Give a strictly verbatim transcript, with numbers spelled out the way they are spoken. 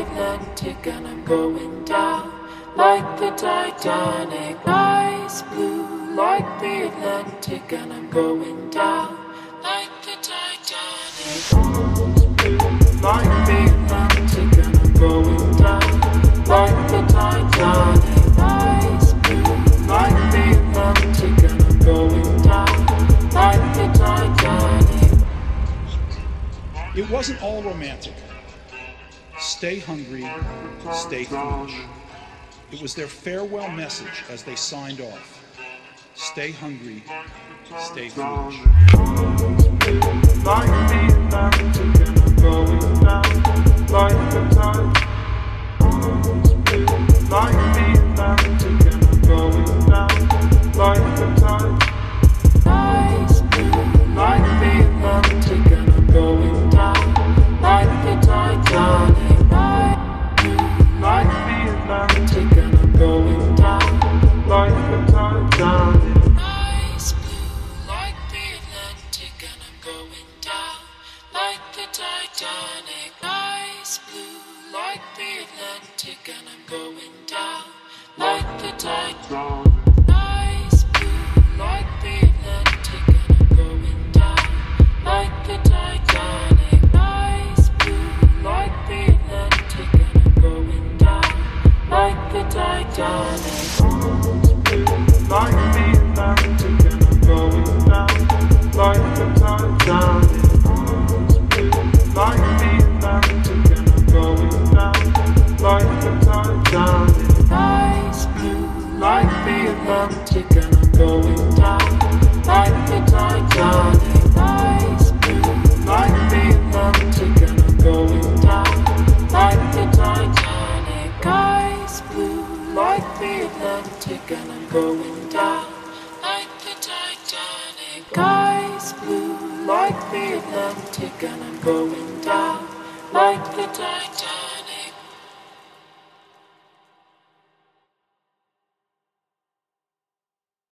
Atlantic and I'm going down like the Titanic. Ice blue like the Atlantic and I'm going down like the Titanic. Like the Atlantic and I'm going down like the Titanic. Ice blue like the Atlantic and I'm going down like the Titanic. It wasn't all romantic. Stay hungry, stay foolish. It was their farewell message as they signed off. Stay hungry, stay foolish. Like the Atlantic and I'm going down like the tide. Like the Atlantic and I'm going down like the tide. Ice blue like the Atlantic and I'm going down like the Titanic. Like the Atlantic and I'm going down like the Titanic. Ice blue like the Atlantic and I'm going down like the Titanic. Ice blue like the Atlantic and I'm going down like the Titanic. Ice blue like the Atlantic and I'm going down like the Titanic. Ice blue like the Atlantic and I'm going down like the Titanic. Like the Atlantic and I'm going down like the Titanic. Like the Atlantic and I'm going down like the Titanic. Ice blue like the Atlantic and I'm going down like the Titanic. Ice blue like the Atlantic and I'm going down like the Titanic. Ice blue like the Atlantic and I'm going down like the Titanic. Ice blue like the Atlantic and I'm going down like the Titanic.